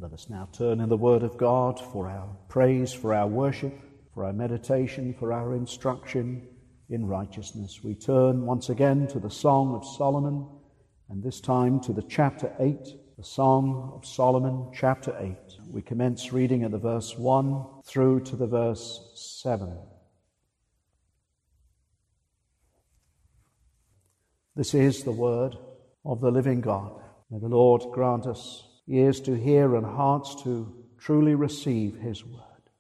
Let us now turn in the Word of God for our praise, for our worship, for our meditation, for our instruction in righteousness. We turn once again to the Song of Solomon, and this time to the chapter 8, the Song of Solomon, chapter 8. We commence reading at the verse 1 through to the verse 7. This is the word of the living God. May the Lord grant us ears to hear and hearts to truly receive his word.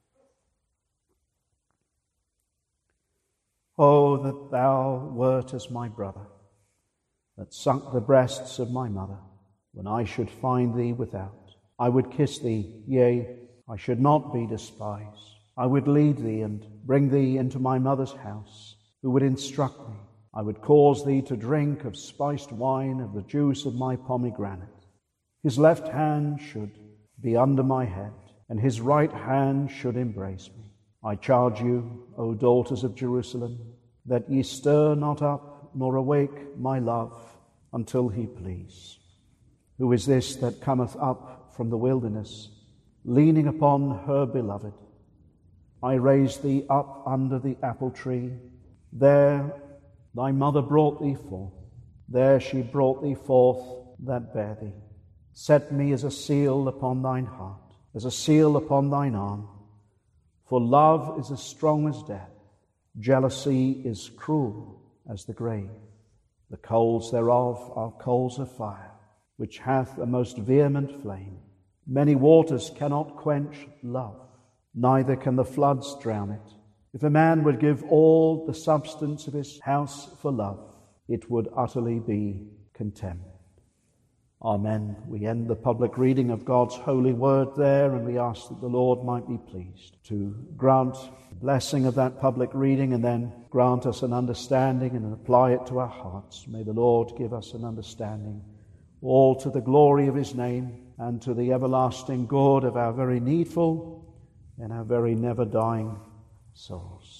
Oh, that thou wert as my brother, that sunk the breasts of my mother, when I should find thee without. I would kiss thee, yea, I should not be despised. I would lead thee and bring thee into my mother's house, who would instruct me. I would cause thee to drink of spiced wine, of the juice of my pomegranate. His left hand should be under my head, and his right hand should embrace me. I charge you, O daughters of Jerusalem, that ye stir not up nor awake my love until he please. Who is this that cometh up from the wilderness, leaning upon her beloved? I raised thee up under the apple tree. There thy mother brought thee forth. There she brought thee forth that bare thee. Set me as a seal upon thine heart, as a seal upon thine arm. For love is as strong as death. Jealousy is cruel as the grave. The coals thereof are coals of fire, which hath a most vehement flame. Many waters cannot quench love, neither can the floods drown it. If a man would give all the substance of his house for love, it would utterly be contemned. Amen. We end the public reading of God's holy word there, and we ask that the Lord might be pleased to grant the blessing of that public reading and then grant us an understanding and apply it to our hearts. May the Lord give us an understanding, all to the glory of his name and to the everlasting good of our very needful and our very never-dying souls.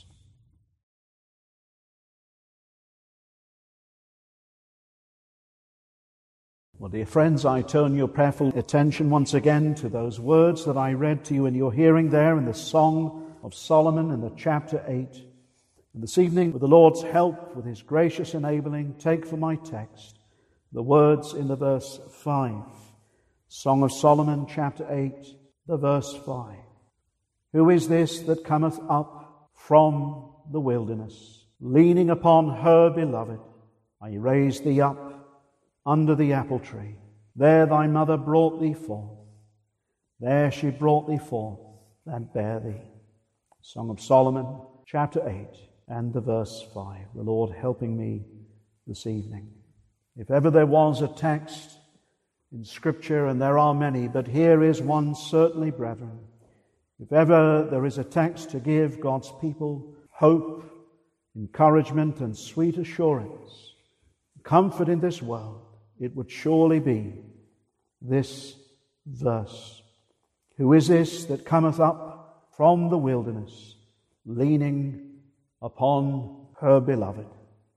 Well, dear friends, I turn your prayerful attention once again to those words that I read to you in your hearing there in the Song of Solomon in the chapter 8. And this evening, with the Lord's help, with his gracious enabling, take for my text the words in the verse 5. Song of Solomon, chapter 8, the verse 5. Who is this that cometh up from the wilderness, leaning upon her beloved? I raised thee up under the apple tree. There thy mother brought thee forth. There she brought thee forth that bare thee. Song of Solomon, chapter 8, and the verse 5. The Lord helping me this evening. If ever there was a text in Scripture, and there are many, but here is one certainly, brethren. If ever there is a text to give God's people hope, encouragement, and sweet assurance, comfort in this world, it would surely be this verse. Who is this that cometh up from the wilderness, leaning upon her beloved?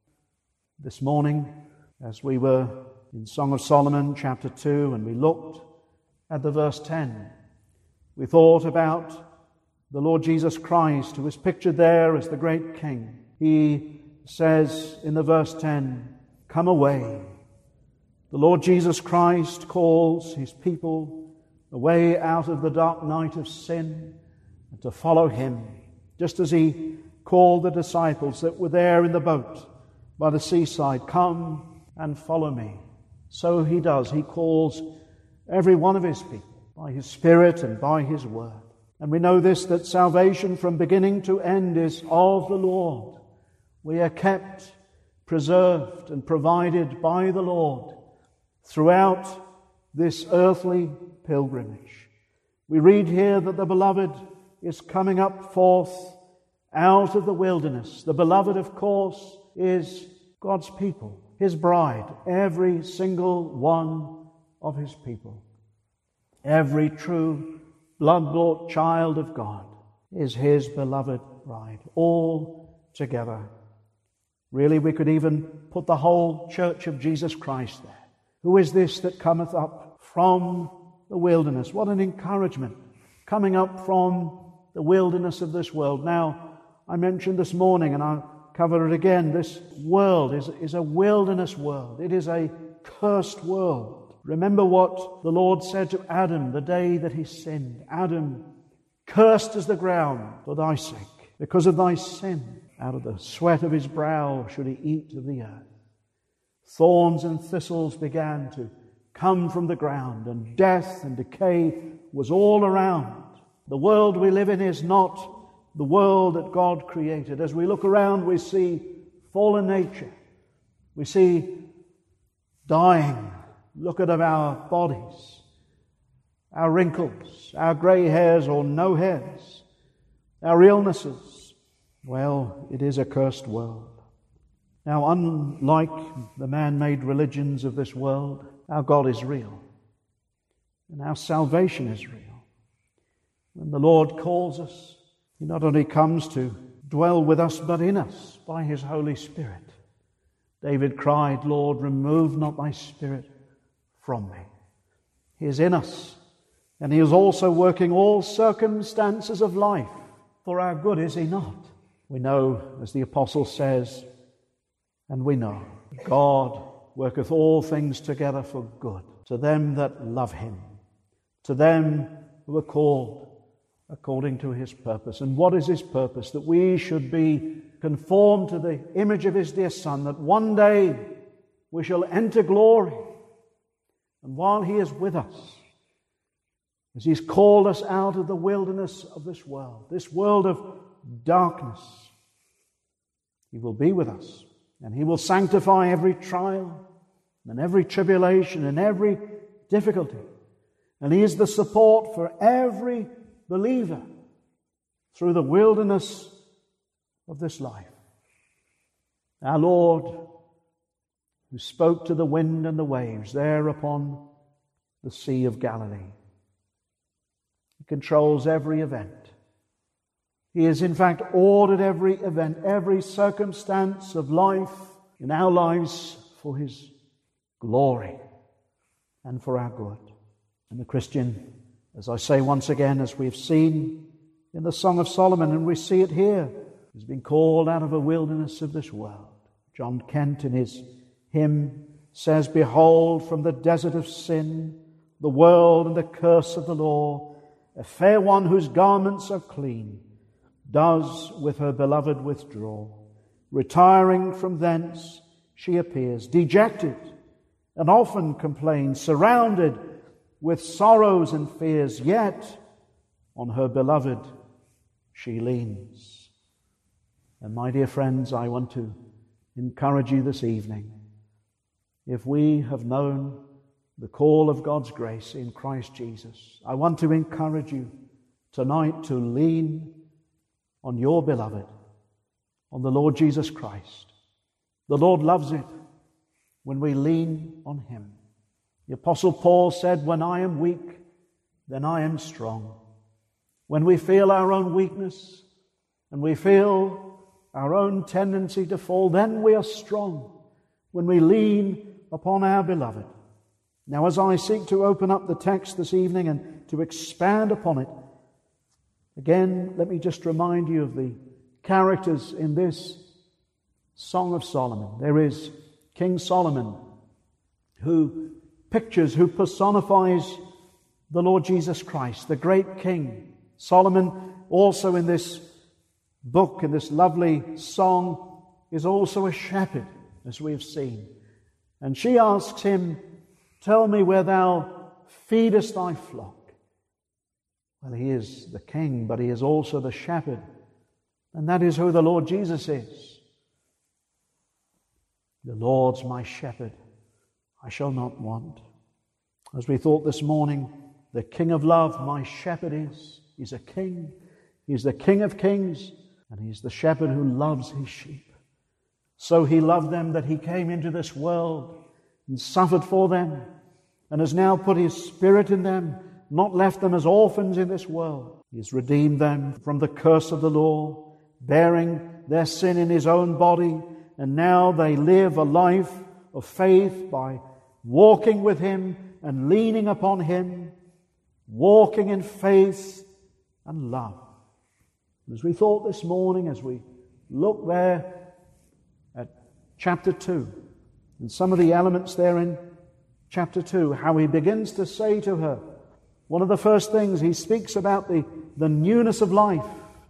This morning, as we were in Song of Solomon, chapter 2, and we looked at the verse 10, we thought about the Lord Jesus Christ, who is pictured there as the great King. He says in the verse 10, "Come away." The Lord Jesus Christ calls his people away out of the dark night of sin and to follow him, just as he called the disciples that were there in the boat by the seaside, "Come and follow me." So he does. He calls every one of his people by his Spirit and by his word. And we know this, that salvation from beginning to end is of the Lord. We are kept, preserved, and provided by the Lord throughout this earthly pilgrimage. We read here that the beloved is coming up forth out of the wilderness. The beloved, of course, is God's people, his bride, every single one of his people. Every true blood-bought child of God is his beloved bride, all together. Really, we could even put the whole church of Jesus Christ there. Who is this that cometh up from the wilderness. What an encouragement coming up from the wilderness of this world. Now, I mentioned this morning, and I'll cover it again, this world is a wilderness world. It is a cursed world. Remember what the Lord said to Adam the day that he sinned. Adam, cursed is the ground for thy sake. Because of thy sin, out of the sweat of his brow should he eat of the earth. Thorns and thistles began to come from the ground, and death and decay was all around. The world we live in is not the world that God created. As we look around, we see fallen nature. We see dying. Look at our bodies, our wrinkles, our grey hairs or no hairs, our illnesses. Well, it is a cursed world. Now, unlike the man-made religions of this world, our God is real, and our salvation is real. When the Lord calls us, He not only comes to dwell with us, but in us by His Holy Spirit. David cried, Lord, remove not thy Spirit from me. He is in us, and He is also working all circumstances of life for our good, is He not? We know, as the Apostle says, and we know, God worketh all things together for good, to them that love Him, to them who are called according to His purpose. And what is His purpose? That we should be conformed to the image of His dear Son, that one day we shall enter glory. And while He is with us, as He's called us out of the wilderness of this world of darkness, He will be with us, and He will sanctify every trial and every tribulation and every difficulty. And He is the support for every believer through the wilderness of this life. Our Lord, who spoke to the wind and the waves there upon the Sea of Galilee, He controls every event. He has in fact ordered every event, every circumstance of life in our lives for His glory and for our good. And the Christian, as I say once again, as we've seen in the Song of Solomon, and we see it here, has been called out of a wilderness of this world. John Kent in his hymn says, Behold, from the desert of sin, the world and the curse of the law, a fair one whose garments are clean, does with her beloved withdraw. Retiring from thence, she appears, dejected, and often complains, surrounded with sorrows and fears, yet on her beloved she leans. And my dear friends, I want to encourage you this evening. If we have known the call of God's grace in Christ Jesus, I want to encourage you tonight to lean on your beloved, on the Lord Jesus Christ. The Lord loves it when we lean on Him. The Apostle Paul said, when I am weak, then I am strong. When we feel our own weakness and we feel our own tendency to fall, then we are strong when we lean upon our beloved. Now, as I seek to open up the text this evening and to expand upon it, again, let me just remind you of the characters in this Song of Solomon. There is King Solomon, who personifies the Lord Jesus Christ, the great King. Solomon, also in this book, in this lovely song, is also a shepherd, as we have seen. And she asks him, tell me where thou feedest thy flock. Well, he is the king, but he is also the shepherd. And that is who the Lord Jesus is. The Lord's my shepherd, I shall not want. As we thought this morning, the King of love, my shepherd is. He's a king. He's the King of kings, and He's the shepherd who loves His sheep. So He loved them that He came into this world and suffered for them, and has now put His Spirit in them, not left them as orphans in this world. He has redeemed them from the curse of the law, bearing their sin in His own body, and now they live a life of faith by walking with Him and leaning upon Him walking in faith and love. As we thought this morning, as we look there at chapter 2, and some of the elements there in chapter 2, how he begins to say to her, one of the first things he speaks about the newness of life,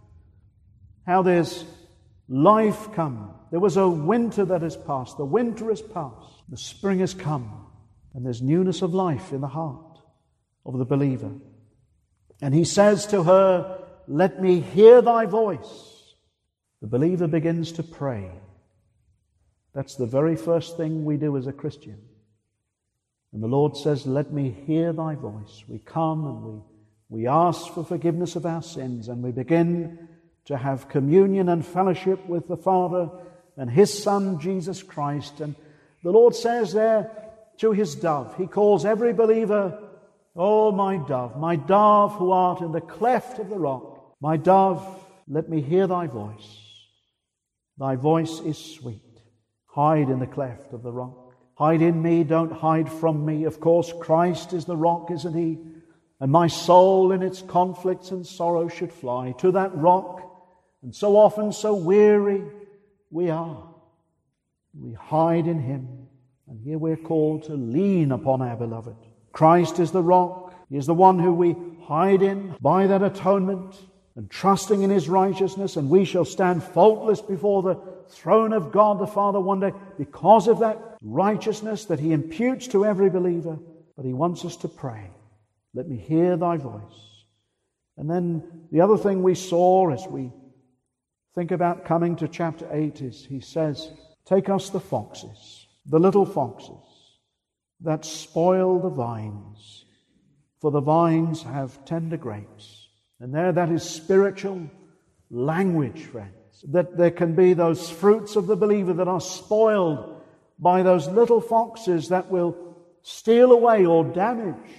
how there's life come. There was a winter that has passed. The winter has passed. The spring has come. And there's newness of life in the heart of the believer. And he says to her, let me hear thy voice. The believer begins to pray. That's the very first thing we do as a Christian. And the Lord says, let me hear thy voice. We come and we ask for forgiveness of our sins, and we begin to have communion and fellowship with the Father and His Son, Jesus Christ. And the Lord says there to His dove, He calls every believer, oh, my dove who art in the cleft of the rock, my dove, let me hear thy voice. Thy voice is sweet. Hide in the cleft of the rock. Hide in me, don't hide from me. Of course, Christ is the rock, isn't He? And my soul in its conflicts and sorrow should fly to that rock. And so often, so weary we are. We hide in Him. And here we're called to lean upon our beloved. Christ is the rock. He is the one who we hide in by that atonement and trusting in His righteousness. And we shall stand faultless before the throne of God the Father one day because of that righteousness that He imputes to every believer. But He wants us to pray. Let me hear thy voice. And then the other thing we saw as we think about coming to chapter 8 is He says, take us the foxes, the little foxes that spoil the vines, for the vines have tender grapes. And there, that is spiritual language, friends. That there can be those fruits of the believer that are spoiled by those little foxes that will steal away or damage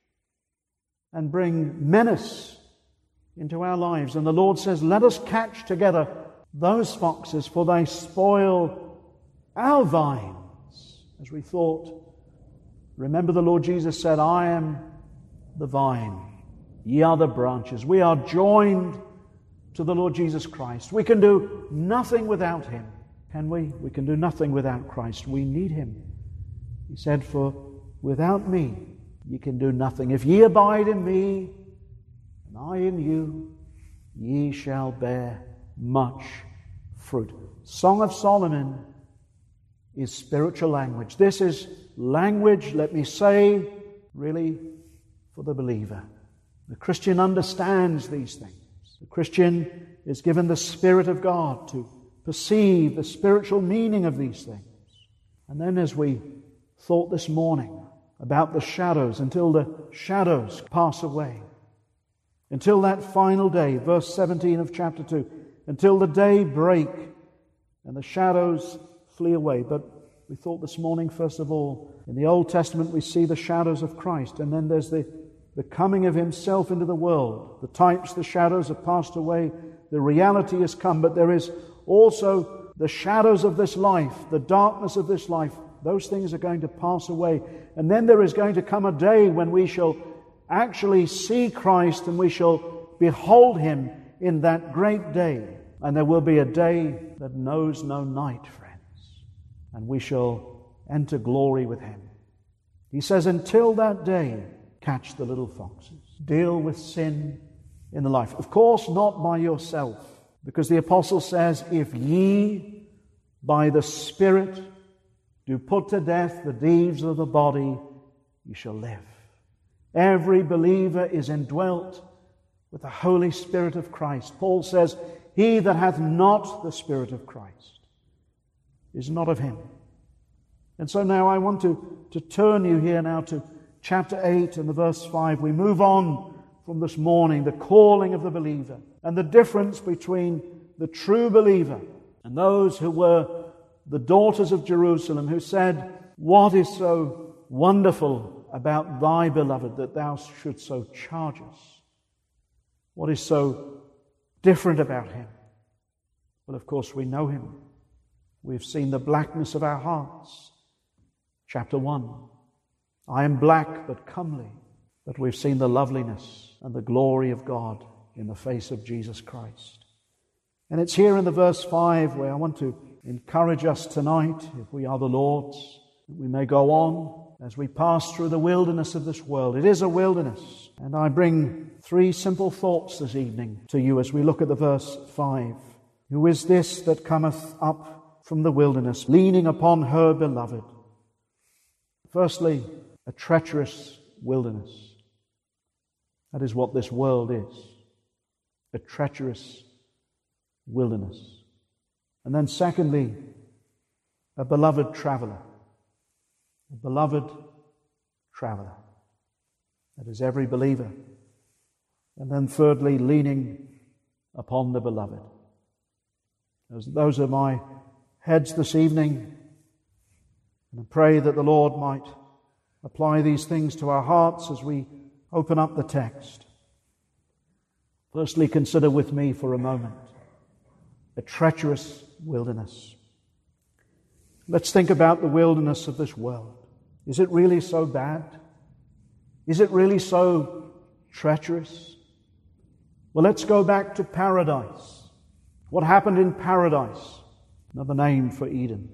and bring menace into our lives. And the Lord says, let us catch together those foxes, for they spoil our vines. As we thought, remember the Lord Jesus said, I am the vine, ye are the branches. We are joined to the Lord Jesus Christ. We can do nothing without Him, can we? We can do nothing without Christ. We need Him. He said, for without me ye can do nothing. If ye abide in me, and I in you, ye shall bear much fruit. Song of Solomon is spiritual language. This is language, let me say, really for the believer. The Christian understands these things. The Christian is given the Spirit of God to perceive the spiritual meaning of these things. And then as we thought this morning about the shadows, until the shadows pass away, until that final day, verse 17 of chapter 2, until the day break and the shadows flee away. But we thought this morning, first of all, in the Old Testament we see the shadows of Christ, and then there's the coming of Himself into the world. The types, the shadows have passed away. The reality has come, but there is also the shadows of this life, the darkness of this life. Those things are going to pass away. And then there is going to come a day when we shall actually see Christ and we shall behold Him in that great day. And there will be a day that knows no night, friends. And we shall enter glory with Him. He says, until that day, catch the little foxes. Deal with sin in the life. Of course, not by yourself. Because the apostle says, if ye by the Spirit do put to death the deeds of the body, you shall live. Every believer is indwelt with the Holy Spirit of Christ. Paul says, he that hath not the Spirit of Christ is not of Him. And so now I want to turn you here now to chapter 8 and the verse 5. We move on from this morning, the calling of the believer and the difference between the true believer and those who were the daughters of Jerusalem, who said, what is so wonderful about thy beloved that thou shouldst so charge us? What is so different about him? Well, of course, we know him. We've seen the blackness of our hearts. Chapter 1. I am black but comely. but we've seen the loveliness and the glory of God in the face of Jesus Christ. And it's here in the verse 5 where I want to encourage us tonight, if we are the Lord's, that we may go on as we pass through the wilderness of this world. It is a wilderness. And I bring 3 simple thoughts this evening to you as we look at the verse 5. Who is this that cometh up from the wilderness, leaning upon her beloved? Firstly, a treacherous wilderness. That is what this world is. A treacherous wilderness. And then secondly, a beloved traveler. A beloved traveler. That is every believer. And then thirdly, leaning upon the beloved. Those are my heads this evening. And I pray that the Lord might apply these things to our hearts as we open up the text. Firstly, consider with me for a moment a treacherous wilderness. Let's think about the wilderness of this world. Is it really so bad? Is it really so treacherous? Well, let's go back to paradise. What happened in paradise? Another name for Eden.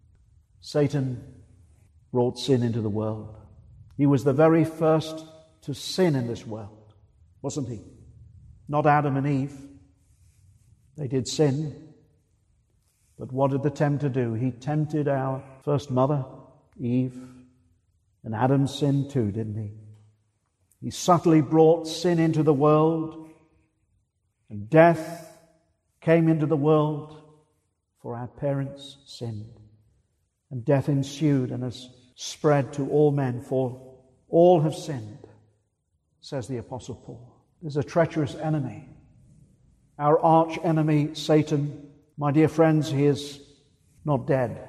Satan brought sin into the world. He was the very first to sin in this world, wasn't he? Not Adam and Eve. They did sin. But what did the tempter do? He tempted our first mother, Eve, and Adam sinned too, didn't he? He subtly brought sin into the world, and death came into the world, for our parents sinned. And death ensued and has spread to all men, for all have sinned, says the Apostle Paul. There's a treacherous enemy. Our arch enemy, Satan, my dear friends, he is not dead.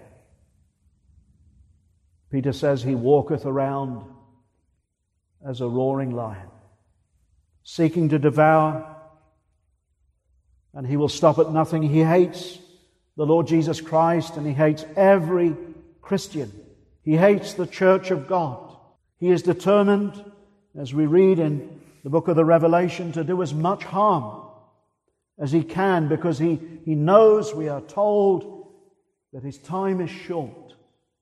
Peter says he walketh around as a roaring lion, seeking to devour, and he will stop at nothing. He hates the Lord Jesus Christ, and he hates every Christian. He hates the church of God. He is determined, as we read in the book of the Revelation, to do as much harm as he can, because he knows, we are told, that his time is short.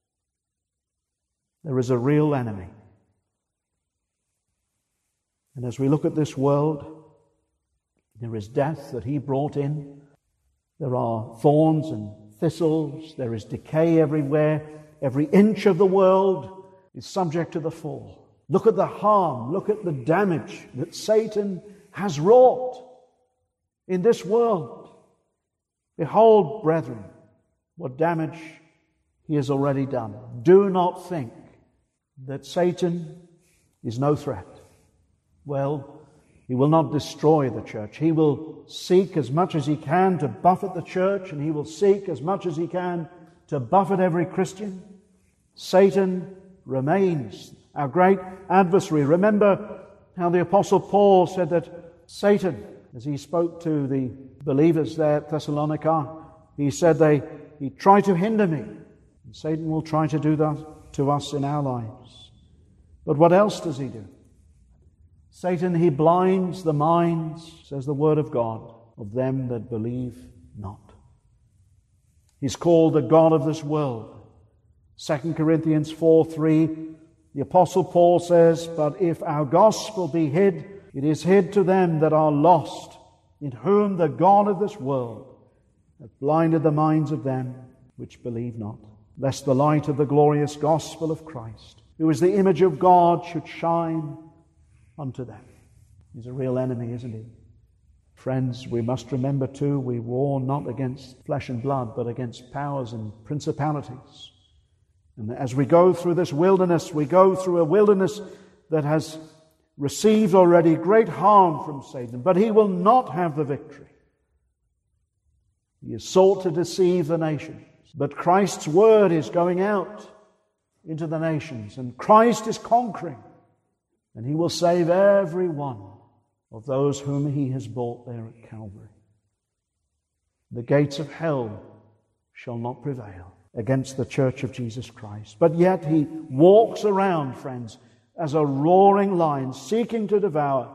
There is a real enemy. And as we look at this world, there is death that he brought in. There are thorns and thistles. There is decay everywhere. Every inch of the world is subject to the fall. Look at the harm. Look at the damage that Satan has wrought in this world. Behold, brethren, what damage he has already done. Do not think that Satan is no threat. Well, he will not destroy the church. He will seek as much as he can to buffet the church, and he will seek as much as he can to buffet every Christian. Satan remains our great adversary. Remember how the Apostle Paul said that Satan, as he spoke to the believers there at Thessalonica, he said he tried to hinder me. And Satan will try to do that to us in our lives. But what else does he do? Satan, he blinds the minds, says the Word of God, of them that believe not. He's called the God of this world. 2 Corinthians 4:3, the Apostle Paul says, "But if our gospel be hid, it is hid to them that are lost, in whom the God of this world hath blinded the minds of them which believe not, lest the light of the glorious gospel of Christ, who is the image of God, should shine unto them." He's a real enemy, isn't he? Friends, we must remember too, we war not against flesh and blood, but against powers and principalities. And as we go through this wilderness, we go through a wilderness that has received already great harm from Satan, but he will not have the victory. He has sought to deceive the nations, but Christ's word is going out into the nations, and Christ is conquering, and he will save every one of those whom he has bought there at Calvary. The gates of hell shall not prevail against the church of Jesus Christ. But yet he walks around, friends, as a roaring lion seeking to devour.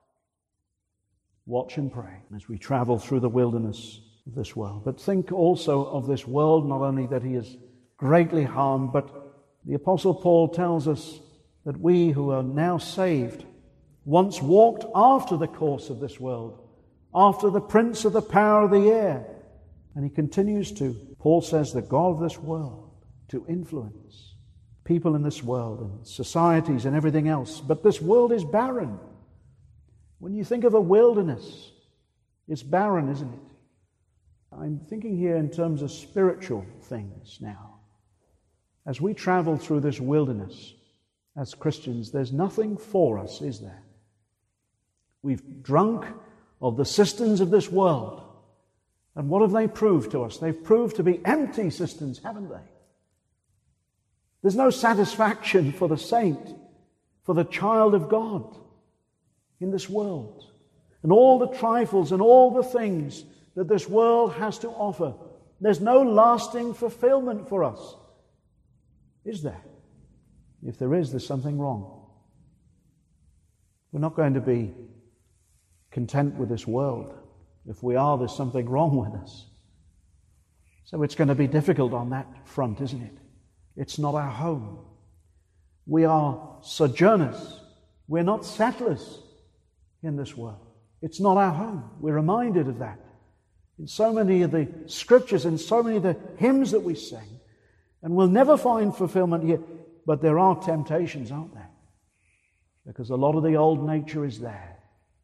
Watch and pray as we travel through the wilderness of this world. But think also of this world, not only that he is greatly harmed, but the Apostle Paul tells us that we who are now saved once walked after the course of this world, after the prince of the power of the air. And he continues to, Paul says, the God of this world, to influence people in this world and societies and everything else. But this world is barren. When you think of a wilderness, it's barren, isn't it? I'm thinking here in terms of spiritual things now. As we travel through this wilderness as Christians, there's nothing for us, is there? We've drunk of the cisterns of this world. And what have they proved to us? They've proved to be empty cisterns, haven't they? There's no satisfaction for the saint, for the child of God in this world. And all the trifles and all the things that this world has to offer, there's no lasting fulfillment for us. Is there? If there is, there's something wrong. We're not going to be content with this world. If we are, there's something wrong with us. So it's going to be difficult on that front, isn't it? It's not our home. We are sojourners. We're not settlers in this world. It's not our home. We're reminded of that in so many of the scriptures and so many of the hymns that we sing. And we'll never find fulfillment here. But there are temptations, aren't there? Because a lot of the old nature is there.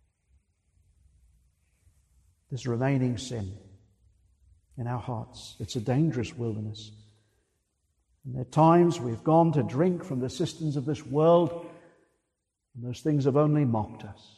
There's remaining sin in our hearts. It's a dangerous wilderness. And there are times we've gone to drink from the cisterns of this world, and those things have only mocked us.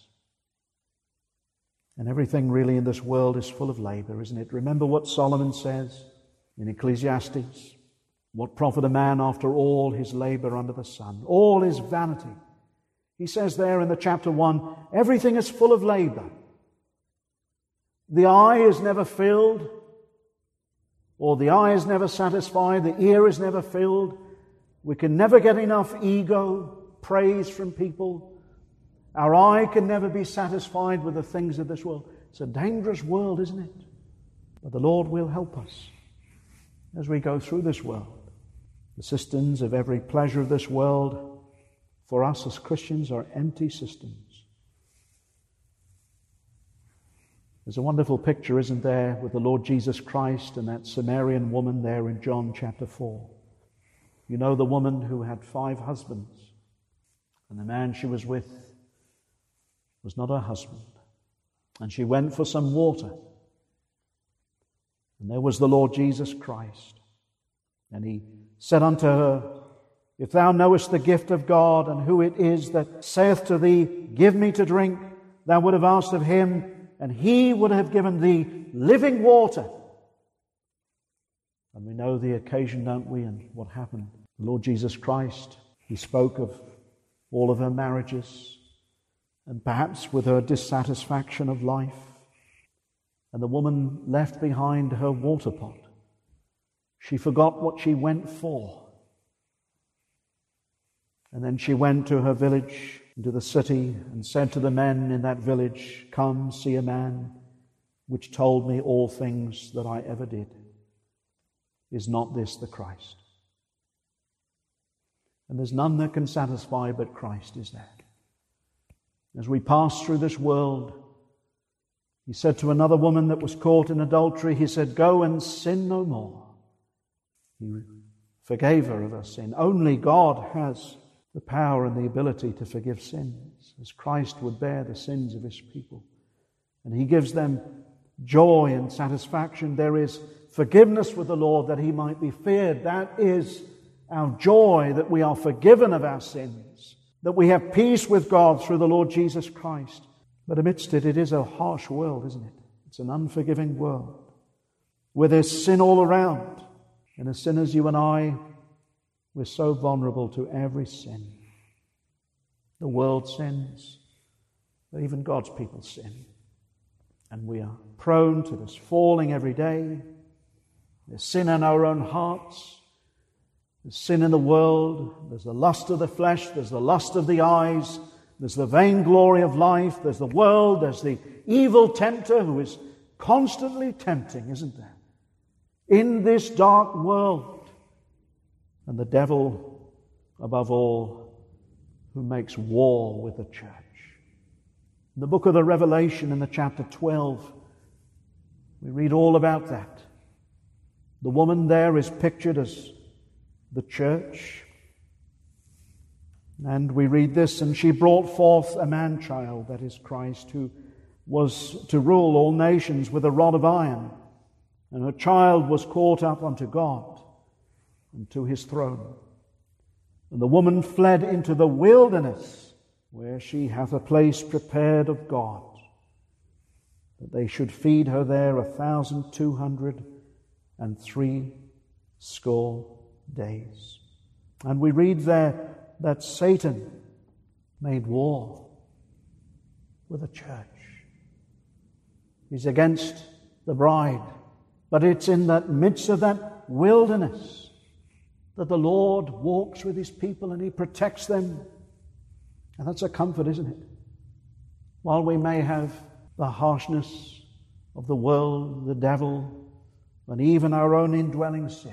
And everything really in this world is full of labor, isn't it? Remember what Solomon says in Ecclesiastes. What profit a man after all his labor under the sun? All is vanity. He says there in the chapter 1, everything is full of labor. The eye is never filled, or the eye is never satisfied, the ear is never filled. We can never get enough ego, praise from people. Our eye can never be satisfied with the things of this world. It's a dangerous world, isn't it? But the Lord will help us as we go through this world. The cisterns of every pleasure of this world, for us as Christians, are empty cisterns. There's a wonderful picture, isn't there, with the Lord Jesus Christ and that Samaritan woman there in John chapter 4. You know the woman who had 5 husbands, and the man she was with was not her husband. And she went for some water. And there was the Lord Jesus Christ. And he said unto her, If thou knowest the gift of God, and who it is that saith to thee, Give me to drink, thou would have asked of him, and he would have given thee living water. And we know the occasion, don't we, and what happened. The Lord Jesus Christ, he spoke of all of her marriages, and perhaps with her dissatisfaction of life. And the woman left behind her water pot. She forgot what she went for. And then she went to her village, into the city, and said to the men in that village, Come, see a man which told me all things that I ever did. Is not this the Christ? And there's none that can satisfy but Christ, is there? As we pass through this world, he said to another woman that was caught in adultery, he said, Go and sin no more. He forgave her of her sin. Only God has the power and the ability to forgive sins, as Christ would bear the sins of his people. And he gives them joy and satisfaction. There is forgiveness with the Lord that he might be feared. That is our joy, that we are forgiven of our sins, that we have peace with God through the Lord Jesus Christ. But amidst it, it is a harsh world, isn't it? It's an unforgiving world where there's sin all around. And as sinners, you and I, we're so vulnerable to every sin. The world sins, but even God's people sin. And we are prone to this falling every day. There's sin in our own hearts. There's sin in the world, there's the lust of the flesh, there's the lust of the eyes, there's the vainglory of life, there's the world, there's the evil tempter who is constantly tempting, isn't there? In this dark world. And the devil, above all, who makes war with the church. In the book of the Revelation, in the chapter 12, we read all about that. The woman there is pictured as the church. And we read this, and she brought forth a man-child, that is Christ, who was to rule all nations with a rod of iron. And her child was caught up unto God and to his throne. And the woman fled into the wilderness, where she hath a place prepared of God, that they should feed her there 1,260 days. And we read there that Satan made war with the church. He's against the bride. But it's in the midst of that wilderness that the Lord walks with his people and he protects them. And that's a comfort, isn't it? While we may have the harshness of the world, the devil, and even our own indwelling sin,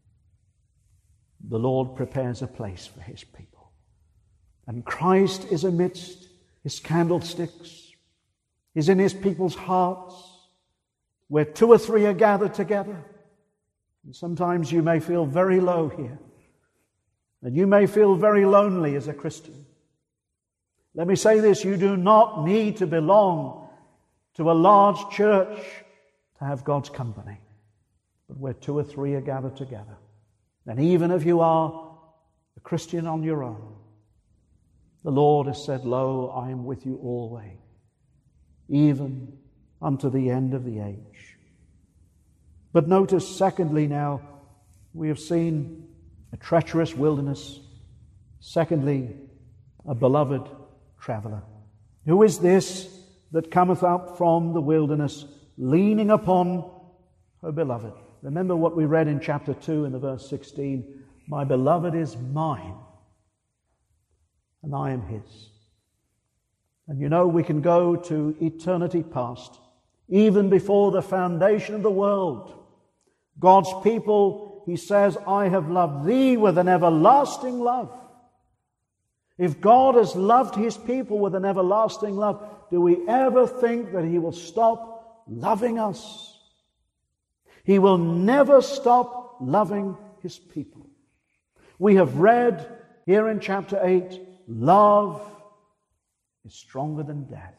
the Lord prepares a place for his people. And Christ is amidst his candlesticks. He's in his people's hearts, where two or three are gathered together. And sometimes you may feel very low here. And you may feel very lonely as a Christian. Let me say this, you do not need to belong to a large church to have God's company. But where two or three are gathered together. And even if you are a Christian on your own, the Lord has said, "Lo, I am with you always, even unto the end of the age." But notice, secondly now, we have seen a treacherous wilderness. Secondly, a beloved traveller. Who is this that cometh up from the wilderness, leaning upon her beloved? Remember what we read in chapter 2 in the verse 16. My beloved is mine, and I am his. And you know, we can go to eternity past, even before the foundation of the world. God's people, he says, I have loved thee with an everlasting love. If God has loved his people with an everlasting love, do we ever think that he will stop loving us? He will never stop loving his people. We have read here in chapter 8, love is stronger than death.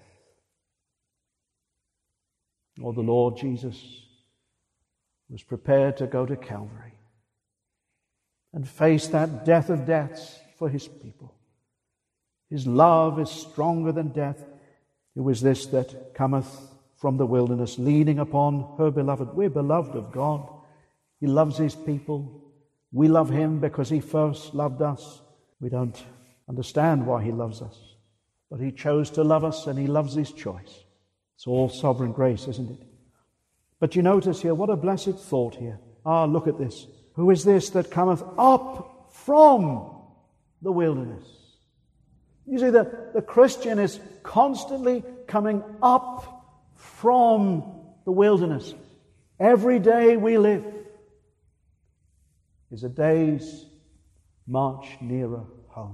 Or the Lord Jesus was prepared to go to Calvary and face that death of deaths for his people. His love is stronger than death. Who is this that cometh from the wilderness, leaning upon her beloved? We're beloved of God. He loves his people. We love him because he first loved us. We don't understand why he loves us, but he chose to love us and he loves his choice. It's all sovereign grace, isn't it? But you notice here, what a blessed thought here. Look at this. Who is this that cometh up from the wilderness? You see, the Christian is constantly coming up from the wilderness. Every day we live is a day's march nearer home.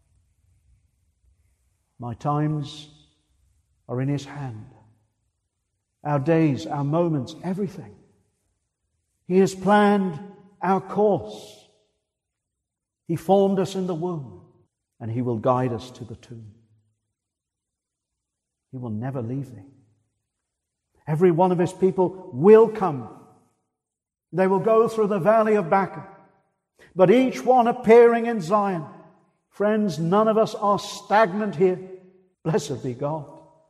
My times are in his hand. Our days, our moments, everything. He has planned our course. He formed us in the womb, and he will guide us to the tomb. He will never leave thee. Every one of his people will come. They will go through the valley of Baca, but each one appearing in Zion. Friends, none of us are stagnant here. Blessed be God.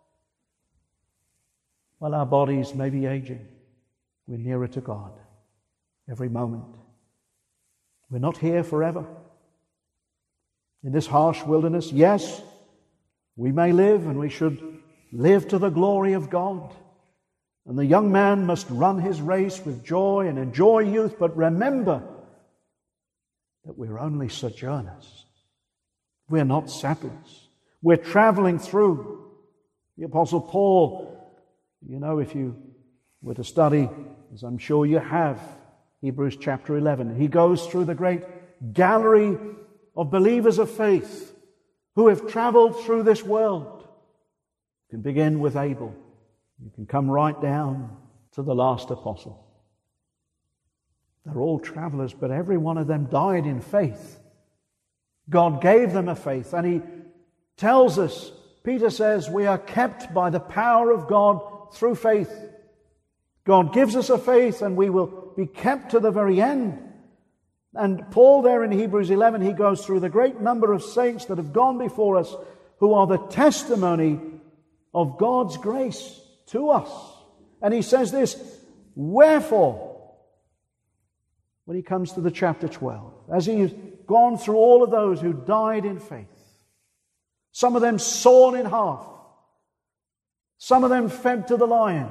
While our bodies may be aging, we're nearer to God every moment. We're not here forever. In this harsh wilderness, yes, we may live, and we should live to the glory of God. And the young man must run his race with joy and enjoy youth, but remember that we're only sojourners. We're not settlers. We're traveling through. The Apostle Paul, if you were to study, as I'm sure you have, Hebrews chapter 11, he goes through the great gallery of believers of faith who have traveled through this world. You can begin with Abel. You can come right down to the last apostle. They're all travelers, but every one of them died in faith. God gave them a faith, and He tells us, Peter says, we are kept by the power of God through faith. God gives us a faith, and we will be kept to the very end. And Paul there in Hebrews 11, he goes through the great number of saints that have gone before us who are the testimony of God's grace to us. And he says this, wherefore, when he comes to the chapter 12, as he's gone through all of those who died in faith, some of them sawn in half, some of them fed to the lions,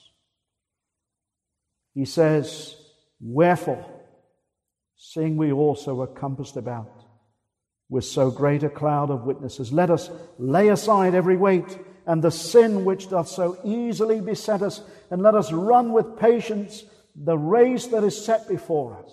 he says, wherefore, seeing we also are compassed about with so great a cloud of witnesses, let us lay aside every weight and the sin which doth so easily beset us, and let us run with patience the race that is set before us.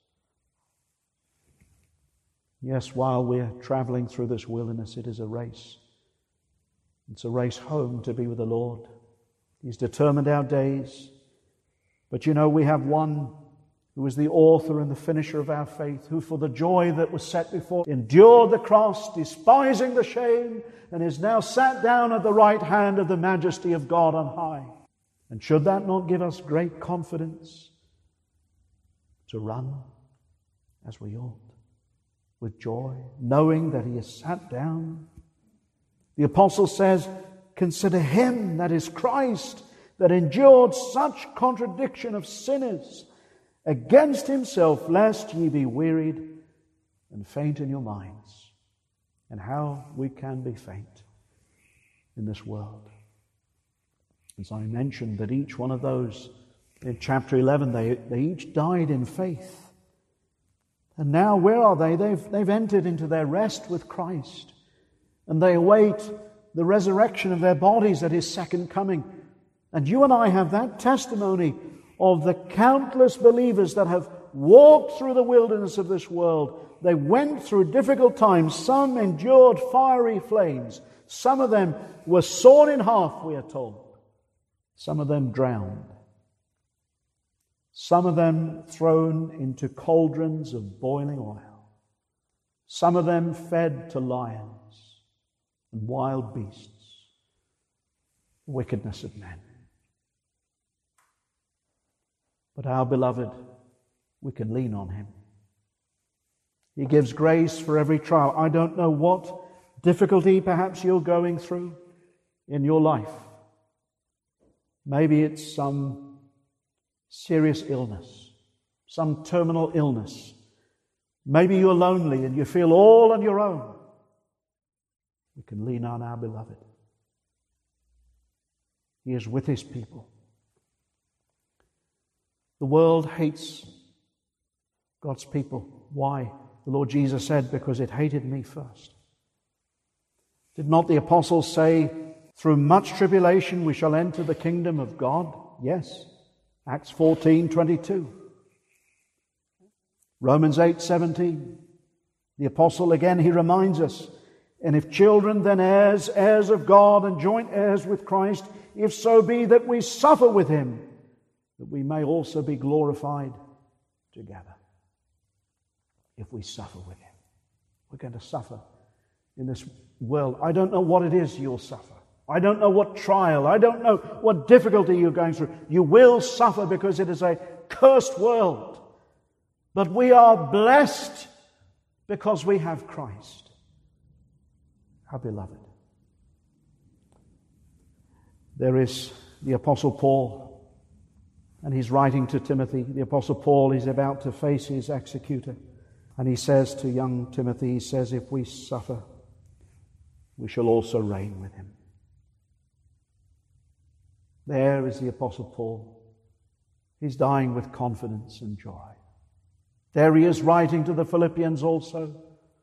Yes, while we're traveling through this wilderness, it is a race. It's a race home to be with the Lord. He's determined our days. But we have one who is the author and the finisher of our faith, who for the joy that was set before endured the cross, despising the shame, and is now sat down at the right hand of the majesty of God on high. And should that not give us great confidence to run as we ought, with joy, knowing that He has sat down? The apostle says, consider Him, that is Christ, that endured such contradiction of sinners against Himself, lest ye be wearied and faint in your minds. And how we can be faint in this world. As I mentioned, that each one of those in chapter 11, they each died in faith. And now where are they? They've entered into their rest with Christ. And they await the resurrection of their bodies at His second coming. And you and I have that testimony of the countless believers that have walked through the wilderness of this world. They went through difficult times. Some endured fiery flames. Some of them were sawn in half, we are told. Some of them drowned. Some of them thrown into cauldrons of boiling oil. Some of them fed to lions and wild beasts. Wickedness of men. But our beloved, we can lean on Him. He gives grace for every trial. I don't know what difficulty perhaps you're going through in your life. Maybe it's some serious illness, some terminal illness. Maybe you're lonely and you feel all on your own. We can lean on our beloved. He is with His people. The world hates God's people. Why? The Lord Jesus said, because it hated me first. Did not the apostles say, through much tribulation we shall enter the kingdom of God? Yes. Acts 14:22. Romans 8:17. The apostle again, he reminds us, and if children, then heirs, heirs of God and joint heirs with Christ, if so be that we suffer with Him, that we may also be glorified together. If we suffer with Him. We're going to suffer in this world. I don't know what it is you'll suffer. I don't know what trial. I don't know what difficulty you're going through. You will suffer because it is a cursed world. But we are blessed because we have Christ, our beloved. There is the Apostle Paul, and he's writing to Timothy. The Apostle Paul is about to face his executor. And he says to young Timothy, he says, if we suffer, we shall also reign with Him. There is the Apostle Paul. He's dying with confidence and joy. There he is writing to the Philippians also,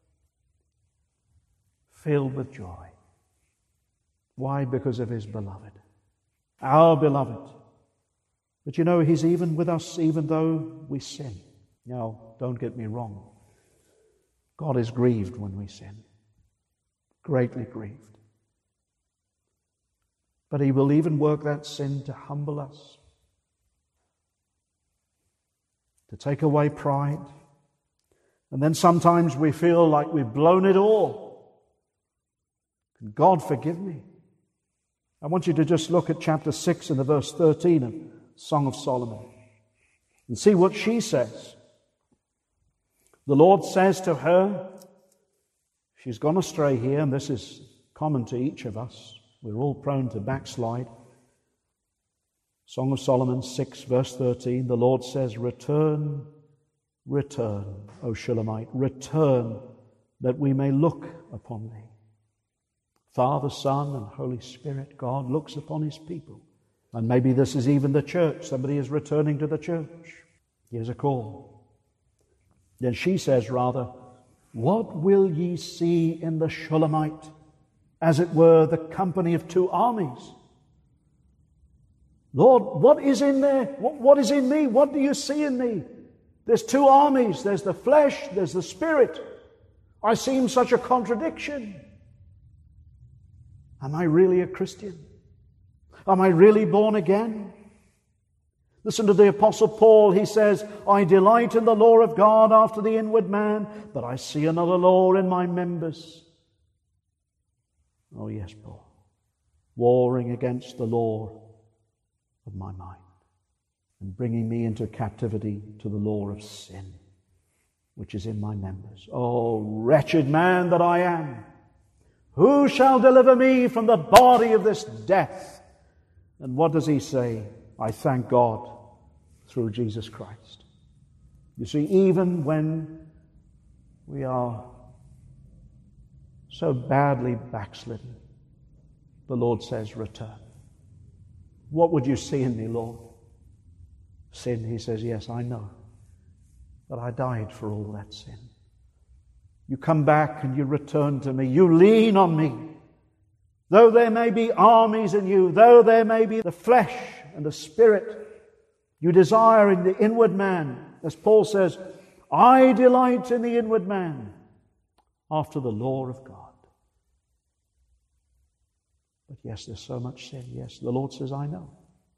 filled with joy. Why? Because of his beloved, our beloved. But you know, he's even with us even though we sin. Now, don't get me wrong. God is grieved when we sin, greatly grieved. But he will even work that sin to humble us, to take away pride. And then sometimes we feel like we've blown it all. Can God forgive me? I want you to just look at chapter 6 and the verse 13 of Song of Solomon and see what she says. The Lord says to her, she's gone astray here, and this is common to each of us. We're all prone to backslide. Song of Solomon 6, verse 13, the Lord says, Return, return, O Shulamite, return, that we may look upon thee. Father, Son, and Holy Spirit, God looks upon his people. And maybe this is even the church. Somebody is returning to the church. Here's a call. Then she says rather, What will ye see in the Shulamite? As it were, the company of two armies. Lord, what is in there? What is in me? What do you see in me? There's two armies. There's the flesh, there's the spirit. I seem such a contradiction. Am I really a Christian? Am I really born again? Listen to the Apostle Paul. He says, I delight in the law of God after the inward man, but I see another law in my members. Oh yes, Paul. Warring against the law of my mind and bringing me into captivity to the law of sin, which is in my members. Oh, wretched man that I am! Who shall deliver me from the body of this death? And what does he say? I thank God through Jesus Christ. You see, even when we are so badly backslidden, the Lord says, return. What would you see in me, Lord? Sin, he says, yes, I know. But I died for all that sin. You come back and you return to me. You lean on me. Though there may be armies in you, though there may be the flesh and the spirit, you desire in the inward man. As Paul says, I delight in the inward man after the law of God. But yes, there's so much sin. Yes, the Lord says, I know.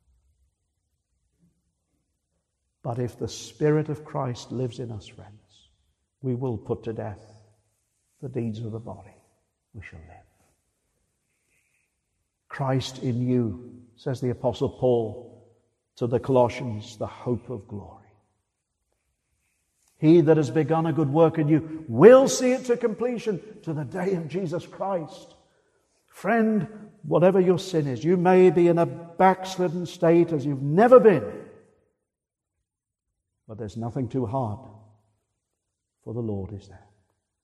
But if the Spirit of Christ lives in us, friends, we will put to death the deeds of the body. We shall live. Christ in you, says the Apostle Paul to the Colossians, the hope of glory. He that has begun a good work in you will see it to completion to the day of Jesus Christ. Friend, whatever your sin is, you may be in a backslidden state as you've never been. But there's nothing too hard, for the Lord is there.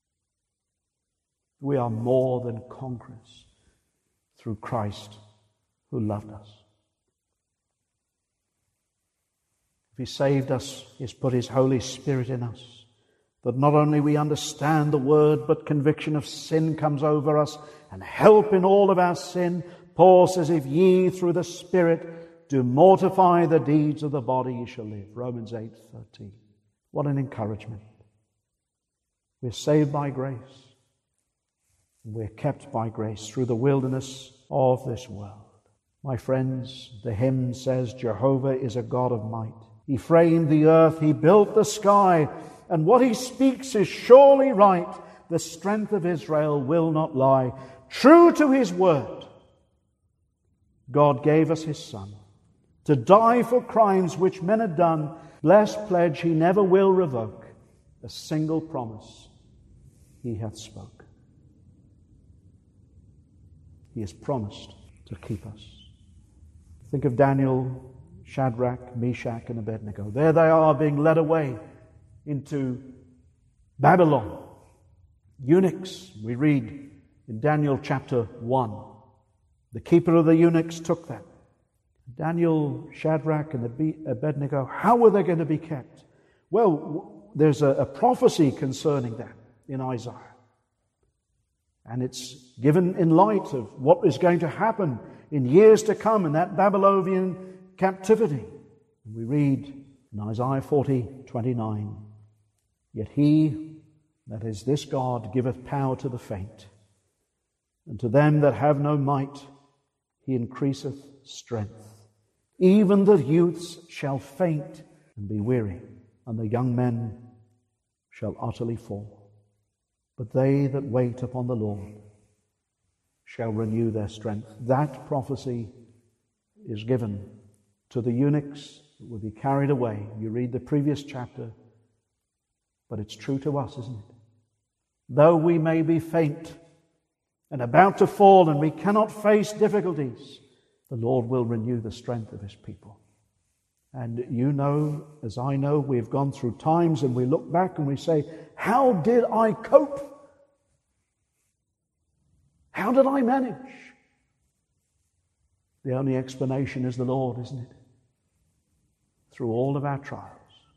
We are more than conquerors through Christ who loved us. If He saved us, He has put His Holy Spirit in us, that not only we understand the Word, but conviction of sin comes over us and help in all of our sin. Paul says, if ye through the Spirit do mortify the deeds of the body, ye shall live. Romans 8:13. What an encouragement. We're saved by grace. We're kept by grace through the wilderness of this world. My friends, the hymn says, Jehovah is a God of might. He framed the earth, He built the sky, and what He speaks is surely right. The strength of Israel will not lie. True to His word, God gave us His Son to die for crimes which men had done. Blessed pledge He never will revoke. A single promise He hath spoke. He has promised to keep us. Think of Daniel, Shadrach, Meshach, and Abednego. There they are being led away into Babylon. Eunuchs, we read in Daniel chapter 1. The keeper of the eunuchs took them. Daniel, Shadrach, and Abednego, how were they going to be kept? Well, there's a prophecy concerning that in Isaiah. And it's given in light of what is going to happen in years to come in that Babylonian captivity. And we read in Isaiah 40:29, "Yet he, that is this God, giveth power to the faint, and to them that have no might he increaseth strength. Even the youths shall faint and be weary, and the young men shall utterly fall. But they that wait upon the Lord shall renew their strength." That prophecy is given to the eunuchs that will be carried away. You read the previous chapter, but it's true to us, isn't it? Though we may be faint and about to fall and we cannot face difficulties, the Lord will renew the strength of His people. And you know, as I know, we've gone through times and we look back and we say, how did I cope? How did I manage? The only explanation is the Lord, isn't it? Through all of our trials,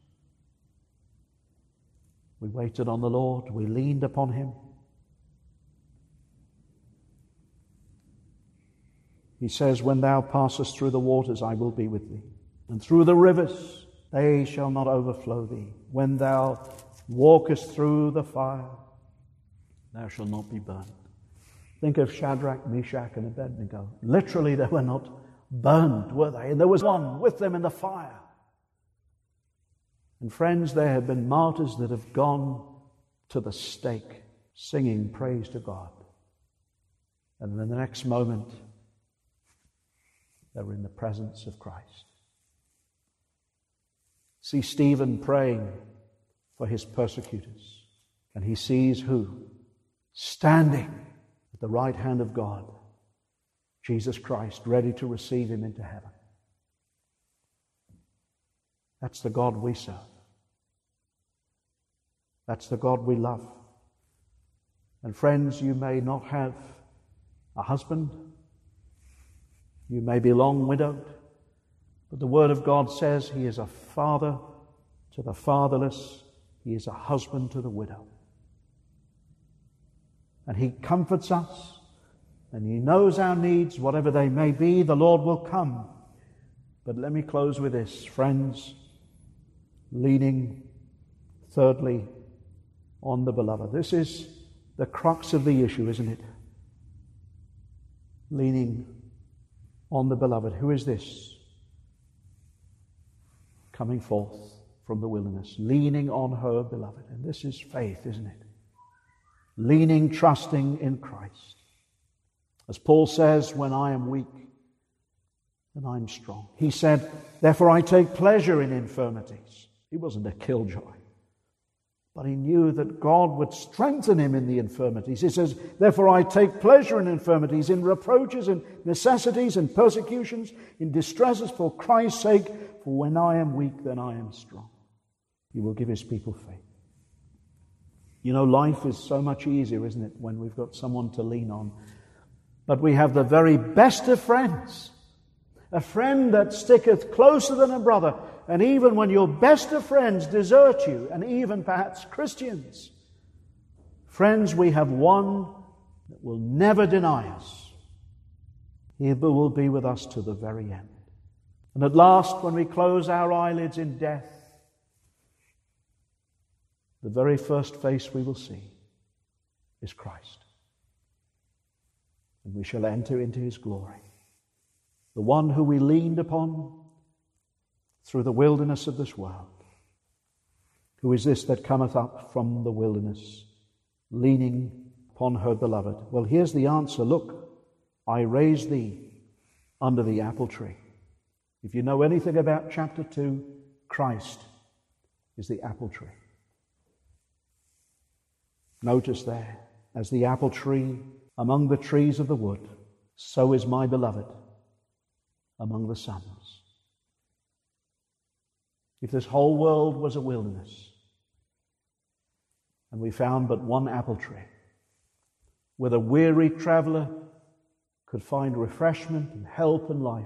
we waited on the Lord, we leaned upon Him. He says, "When thou passest through the waters, I will be with thee. And through the rivers, they shall not overflow thee. When thou walkest through the fire, thou shalt not be burned." Think of Shadrach, Meshach, and Abednego. Literally, they were not burned, were they? And there was one with them in the fire. And friends, there have been martyrs that have gone to the stake singing praise to God. And in the next moment, they were in the presence of Christ. See Stephen praying for his persecutors. And he sees who? Standing at the right hand of God, Jesus Christ, ready to receive him into heaven. That's the God we serve. That's the God we love. And friends, you may not have a husband. You may be long widowed. But the Word of God says He is a father to the fatherless. He is a husband to the widow. And He comforts us. And He knows our needs, whatever they may be. The Lord will come. But let me close with this, friends. Leaning, thirdly, on the beloved. This is the crux of the issue, isn't it? Leaning on the beloved. Who is this? Coming forth from the wilderness, leaning on her beloved. And this is faith, isn't it? Leaning, trusting in Christ. As Paul says, when I am weak, then I'm strong. He said, therefore I take pleasure in infirmities. He wasn't a killjoy, but he knew that God would strengthen him in the infirmities. He says, therefore I take pleasure in infirmities, in reproaches, in necessities, in persecutions, in distresses for Christ's sake. For when I am weak, then I am strong. He will give His people faith. You know, life is so much easier, isn't it, when we've got someone to lean on. But we have the very best of friends. A friend that sticketh closer than a brother. And even when your best of friends desert you, and even perhaps Christians, friends, we have one that will never deny us. He will be with us to the very end. And at last, when we close our eyelids in death, the very first face we will see is Christ. And we shall enter into His glory. The one who we leaned upon through the wilderness of this world. Who is this that cometh up from the wilderness, leaning upon her beloved? Well, here's the answer. Look, I raise thee under the apple tree. If you know anything about chapter 2, Christ is the apple tree. Notice there, as the apple tree among the trees of the wood, so is my beloved among the sons. If this whole world was a wilderness, and we found but one apple tree, where the weary traveler could find refreshment and help and life,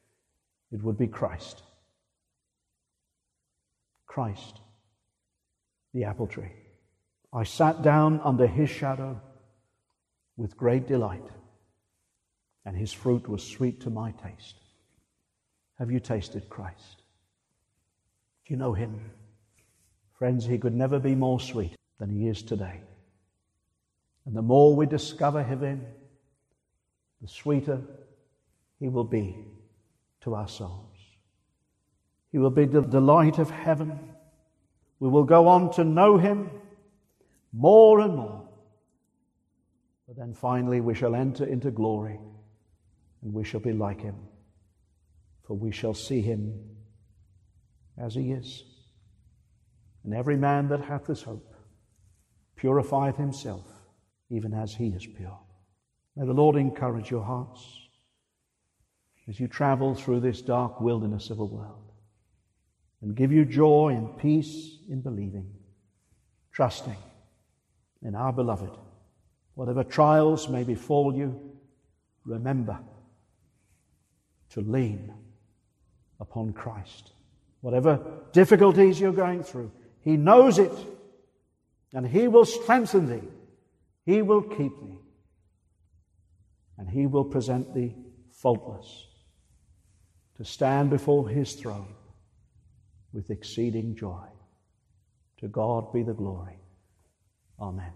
it would be Christ. Christ. the apple tree. I sat down under his shadow with great delight, and his fruit was sweet to my taste. Have you tasted Christ? Do you know him? Friends, he could never be more sweet than he is today. And the more we discover him, the sweeter he will be to our souls. He will be the delight of heaven. We will go on to know him more and more. But then finally we shall enter into glory, and we shall be like him, for we shall see him as he is. And every man that hath this hope purifieth himself, even as he is pure. May the Lord encourage your hearts as you travel through this dark wilderness of a world, and give you joy and peace in believing, trusting in our beloved. Whatever trials may befall you, remember to lean upon Christ. Whatever difficulties you're going through, he knows it, and he will strengthen thee. He will keep thee, and he will present thee faultless to stand before his throne with exceeding joy. To God be the glory. Amen.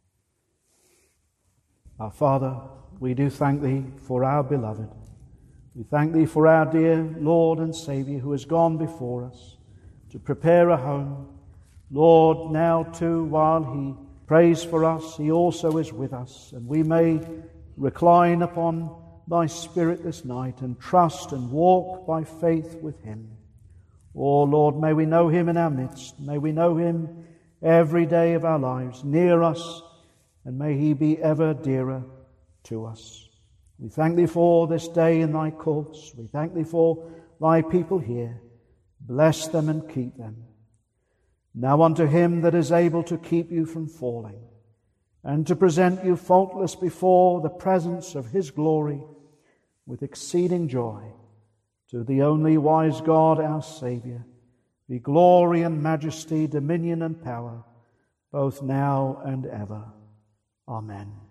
Our Father, we do thank thee for our beloved. We thank thee for our dear Lord and Saviour who has gone before us to prepare a home. Lord, now too, while he prays for us, he also is with us, and we may recline upon thy Spirit this night and trust and walk by faith with him. Oh Lord, may we know him in our midst. May we know him every day of our lives, near us, and may he be ever dearer to us. We thank thee for this day in thy courts. We thank thee for thy people here. Bless them and keep them. Now unto him that is able to keep you from falling, and to present you faultless before the presence of his glory with exceeding joy, to the only wise God, our Saviour, be glory and majesty, dominion and power, both now and ever. Amen.